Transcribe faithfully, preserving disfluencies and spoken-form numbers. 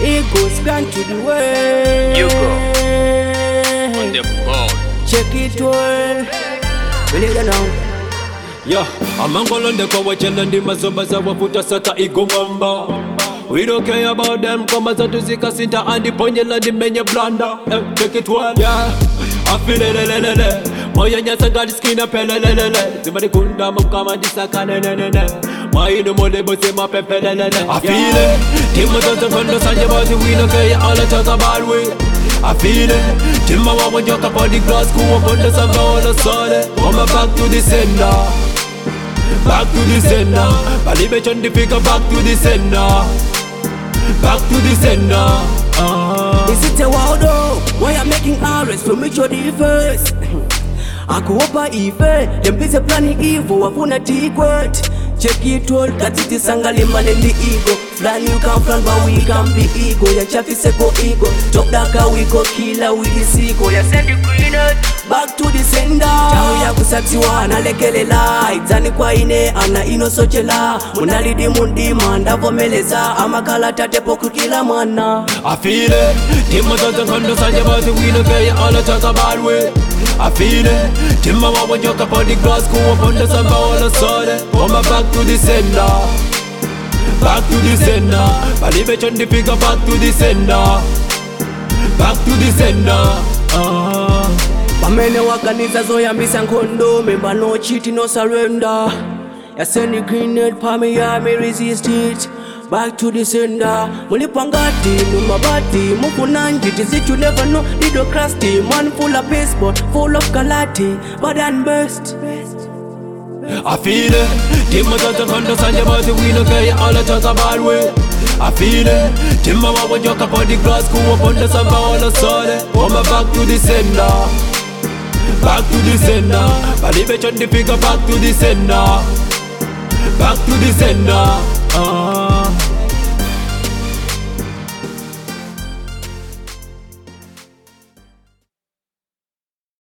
It goes gone to the way. You go on the ball. Check it all. Believe it now. Yeah, amangolonde kwa wachela ndi mazomba za wafuta sata igomamba. We don't care about them, kama za tuzika sinta andi ponyela di menye blanda. Eh, check it well, yeah. Afile lelelele, moya nyasa gadi skina pelelelele. Zimani kunda mkama disaka nenenene. Mainu mode bose ma pepelelele. Afile, tima tata kondo sanje bazi we don't care all talk about we. I feel it, Timma wa wanjoka pa the grass kuwa ponda samba wala sole. Wama back to the sender, back to the sender. Balibe chondi fika back to the sender, back to the sender. uh. Is it a wow though? Why I'm making arrests from each of the first? Akuopa ife, them busy planning evil, wafuna t-quart. Check it all, katiti sangali man in the ego. Flan you can flan but we can be ego. Ya chafi seko ego. Top daka we go killer with the siko. Ya send the greener back to the sender. Chao ya kusatiwa na lekele light. Zani kwa ine ana ino sochela. Munalidi mundi manda vomeleza. Amakala tate poku kila mana. I feel it, Timma tata kondo sanje bazi we don't care all talk about we. I feel it, Timma wa wanjoka pa the grass kuwa ponda samba wala sole. Wama back to the sender, back to the sender. Balibe chondi fika back to the sender, back to the sender. uh. Pamene wakaniza zoyambisa nkondo. Memba no cheat no surrender. Ya send the grenade pa me ya me resist it. Back to the sender. Mulipangati numabati mukunanjiti sit you never know. Dido crusty man full of baseball, full of galati, bad and burst. I feel it, Timma tata kondo sanje bazi we don't care all talk about we. I feel it, Timma wa wanjoka pa the grass kuwa ponda samba wala sole. Wama back to the sender, back to the sender. Balibe chondi fika back to the sender, back to the sender.